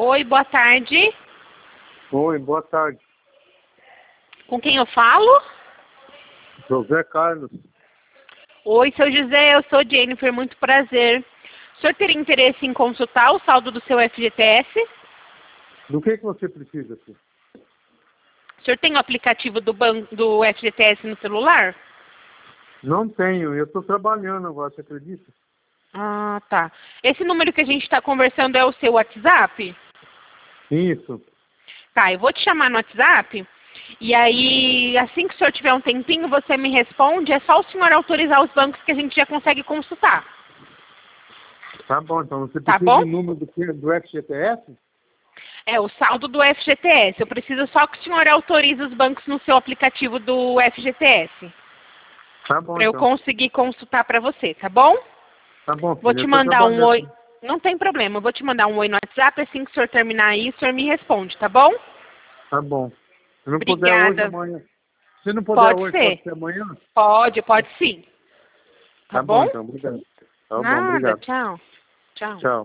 Oi, boa tarde. Oi, boa tarde. Com quem eu falo? José Carlos. Oi, seu José, eu sou Jennifer, muito prazer. O senhor teria interesse em consultar o saldo do seu FGTS? Do que você precisa, filho? O senhor tem o aplicativo do FGTS no celular? Não tenho, eu estou trabalhando agora, você acredita? Ah, tá. Esse número que a gente está conversando é o seu WhatsApp? Isso. Tá, eu vou te chamar no WhatsApp. E aí, assim que o senhor tiver um tempinho, você me responde. É só o senhor autorizar os bancos que a gente já consegue consultar. Tá bom, então você Tá precisa bom? de número do FGTS? É, o saldo do FGTS. Eu preciso só que o senhor autorize os bancos no seu aplicativo do FGTS. Tá bom, Para eu então. conseguir consultar para você, tá bom? Tá bom, Vou filho, te eu estou mandar um oi. trabalhando. Não tem problema, eu vou te mandar um oi no WhatsApp. Assim que o senhor terminar aí, o senhor me responde, tá bom? Tá bom. Se não puder hoje, Obrigada. amanhã. Se não puder Pode hoje, pode ser. ser amanhã? Pode sim. Tá Tá bom, bom? então, obrigado. Tá bom, Nada, obrigado. tchau. Tchau. Tchau.